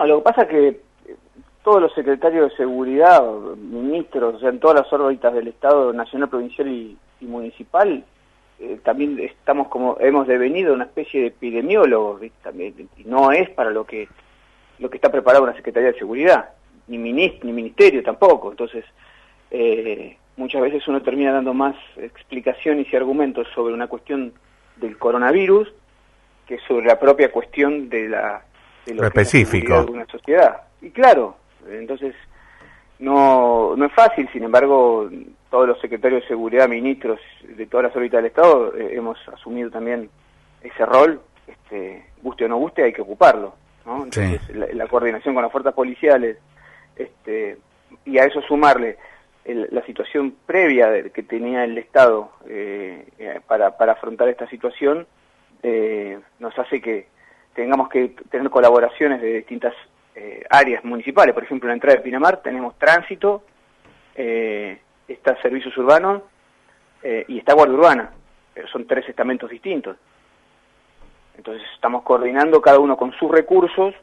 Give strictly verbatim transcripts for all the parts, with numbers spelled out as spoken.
No, lo que pasa es que todos los secretarios de seguridad, ministros, o sea, en todas las órbitas del Estado nacional, provincial y, y municipal, eh, también estamos como, hemos devenido una especie de epidemiólogos, ¿viste? También, y no es para lo que lo que está preparada una Secretaría de Seguridad, ni, minist, ni ministerio tampoco. Entonces, eh, muchas veces uno termina dando más explicaciones y argumentos sobre una cuestión del coronavirus que sobre la propia cuestión de la de lo específico que es la de una sociedad. Y claro, entonces no no es fácil. Sin embargo, todos los secretarios de seguridad, ministros de todas las órbitas del Estado, eh, hemos asumido también ese rol, este, guste o no guste, hay que ocuparlo, ¿no? Entonces, sí. la, la coordinación con las fuerzas policiales, este, y a eso sumarle el, la situación previa de, que tenía el Estado eh, eh, para, para afrontar esta situación, eh, nos hace que tengamos que tener colaboraciones de distintas eh, áreas municipales. Por ejemplo, en la entrada de Pinamar tenemos tránsito, eh, está servicios urbanos eh, y está guardia urbana, pero son tres estamentos distintos. Entonces estamos coordinando cada uno con sus recursos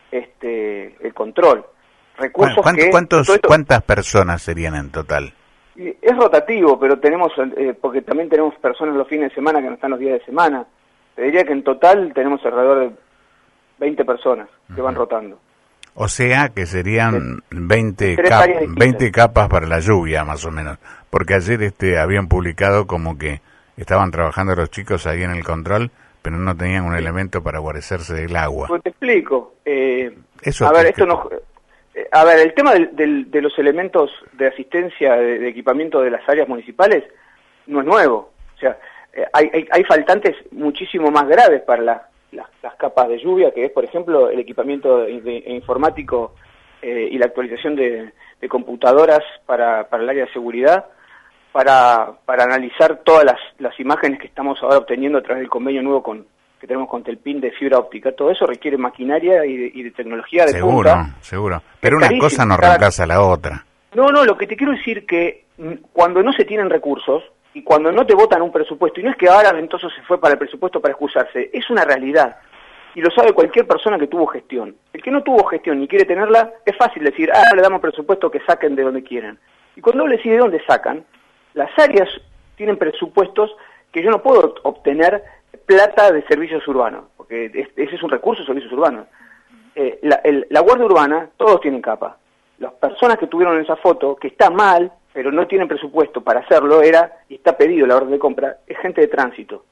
este el control. Recursos ¿Cuánto, que, cuántos, esto, ¿Cuántas personas serían en total? Es rotativo, pero tenemos, eh, porque también tenemos personas los fines de semana que no están los días de semana. Te diría que en total tenemos alrededor de veinte personas que van rotando. O sea que serían veinte, Tres cap áreas distintas. veinte capas para la lluvia, más o menos. Porque ayer este habían publicado como que estaban trabajando los chicos ahí en el control, pero no tenían un elemento para guarecerse del agua. Pues te explico. Eh, Eso a ver, que, esto que... no... Eh, a ver, el tema del, del, de los elementos de asistencia, de, de equipamiento de las áreas municipales, no es nuevo. O sea, eh, hay, hay, hay faltantes muchísimo más graves para la, la, las capas de lluvia, que es, por ejemplo, el equipamiento de, de, informático eh, y la actualización de, de computadoras para, para el área de seguridad, para, para analizar todas las, las imágenes que estamos ahora obteniendo a través del convenio nuevo con que tenemos con Telpin de fibra óptica. Todo eso requiere maquinaria y de, y de tecnología de seguro, punta. Seguro, seguro. Pero una cosa no reemplaza a la otra. No, no, lo que te quiero decir que cuando no se tienen recursos y cuando no te votan un presupuesto, y no es que ahora Ventoso se fue para el presupuesto para excusarse, es una realidad. Y lo sabe cualquier persona que tuvo gestión. El que no tuvo gestión ni quiere tenerla, es fácil decir, ah, le damos presupuesto, que saquen de donde quieran. Y cuando le decís de dónde sacan, las áreas tienen presupuestos que yo no puedo obtener plata de servicios urbanos, porque ese es un recurso de servicios urbanos. Eh, la, el, la Guardia Urbana, todos tienen capa. Las personas que tuvieron esa foto, que está mal, pero no tienen presupuesto para hacerlo, era, y está pedido la orden de compra, es gente de tránsito.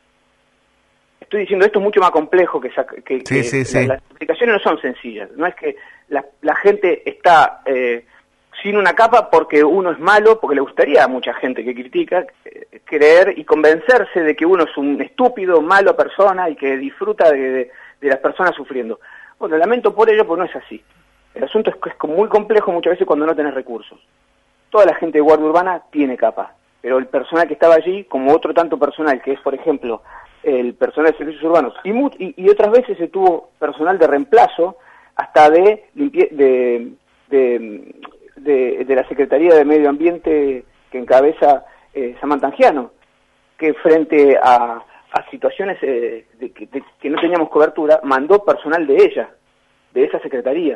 Estoy diciendo, esto es mucho más complejo que, que, sí, que sí, la, sí. las explicaciones no son sencillas. No es que la, la gente está eh, sin una capa porque uno es malo, porque le gustaría a mucha gente que critica eh, creer y convencerse de que uno es un estúpido, malo persona y que disfruta de, de, de las personas sufriendo. Bueno, lamento por ello, porque no es así. El asunto es que es muy complejo muchas veces cuando no tenés recursos. Toda la gente de Guardia Urbana tiene capa, pero el personal que estaba allí, como otro tanto personal, que es, por ejemplo, el personal de servicios urbanos, y, y, y otras veces se tuvo personal de reemplazo, hasta de, limpie de, de, de, de la Secretaría de Medio Ambiente que encabeza eh, Samantha Angiano, que frente a, a situaciones eh, de, de, de, que no teníamos cobertura, mandó personal de ella, de esa Secretaría.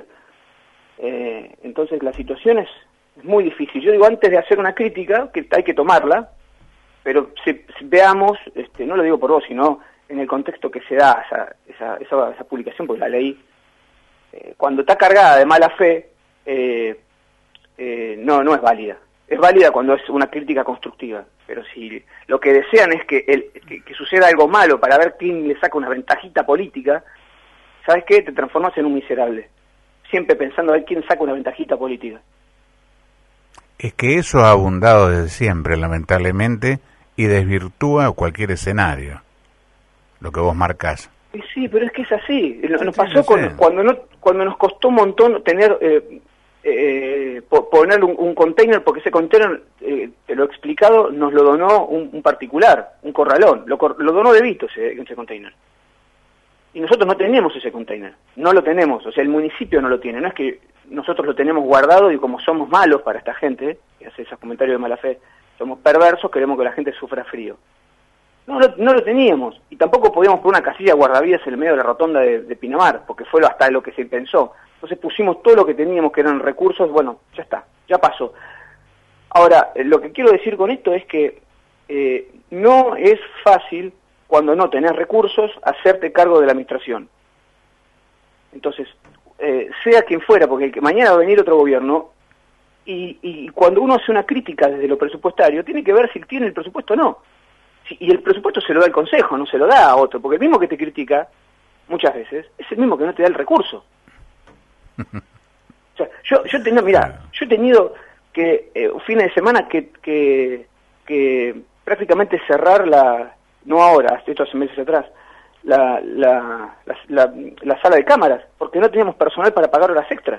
Eh, entonces la situación es, es muy difícil. Yo digo, antes de hacer una crítica, que hay que tomarla, pero si, si veamos, este, no lo digo por vos, sino en el contexto que se da esa, esa, esa, esa publicación, porque la leí, eh, cuando está cargada de mala fe, eh, eh, no, no es válida. Es válida cuando es una crítica constructiva, pero si lo que desean es que, el, que, que suceda algo malo para ver quién le saca una ventajita política, ¿sabes qué? Te transformas en un miserable. Siempre pensando a ver quién saca una ventajita política. Es que eso ha abundado desde siempre, lamentablemente, y desvirtúa cualquier escenario, lo que vos marcás. Sí, pero es que es así. Nos pasó con, cuando no cuando nos costó un montón tener eh, eh, poner un, un container, porque ese container, eh, te lo he explicado, nos lo donó un, un particular, un corralón, lo, lo donó De Vito ese, ese container. Y nosotros no tenemos ese container, no lo tenemos, o sea, el municipio no lo tiene, no es que nosotros lo tenemos guardado y como somos malos para esta gente, que hace esos comentarios de mala fe, somos perversos, queremos que la gente sufra frío. No, no, no lo teníamos, y tampoco podíamos poner una casilla guardavidas en el medio de la rotonda de, de Pinamar, porque fue hasta lo que se pensó. Entonces pusimos todo lo que teníamos, que eran recursos, bueno, ya está, ya pasó. Ahora, lo que quiero decir con esto es que eh, no es fácil, cuando no tenés recursos, hacerte cargo de la administración. Entonces, eh, sea quien fuera, porque mañana va a venir otro gobierno, y, y cuando uno hace una crítica desde lo presupuestario, tiene que ver si tiene el presupuesto o no. Si, y el presupuesto se lo da el Consejo, no se lo da a otro, porque el mismo que te critica, muchas veces, es el mismo que no te da el recurso. O sea, yo, yo tengo, mira, yo he tenido que, eh, fines de semana que, que, que prácticamente cerrar la, no ahora, esto hace meses atrás, la, la, la, la, la sala de cámaras, porque no teníamos personal para pagar horas extras.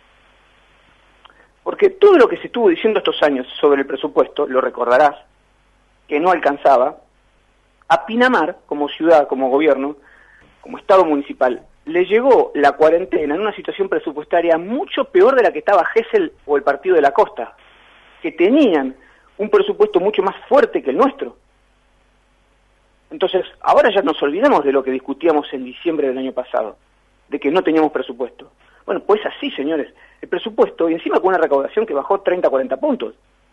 Porque todo lo que se estuvo diciendo estos años sobre el presupuesto, lo recordarás, que no alcanzaba, a Pinamar, como ciudad, como gobierno, como Estado municipal, le llegó la cuarentena en una situación presupuestaria mucho peor de la que estaba Gesell o el Partido de la Costa, que tenían un presupuesto mucho más fuerte que el nuestro. Entonces, ahora ya nos olvidamos de lo que discutíamos en diciembre del año pasado, de que no teníamos presupuesto. Bueno, pues así, señores, el presupuesto, y encima con una recaudación que bajó treinta a cuarenta puntos.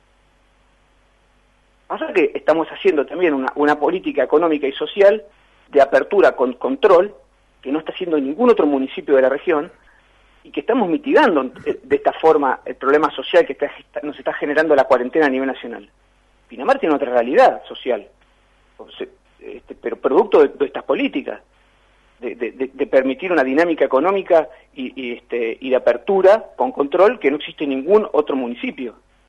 Pasa que estamos haciendo también una, una política económica y social de apertura con control, que no está haciendo ningún otro municipio de la región, y que estamos mitigando de esta forma el problema social que está, nos está generando la cuarentena a nivel nacional. Pinamar tiene otra realidad social, este, pero producto de, de estas políticas, de, de, de permitir una dinámica económica y, y, este, y de apertura con control que no existe en ningún otro municipio.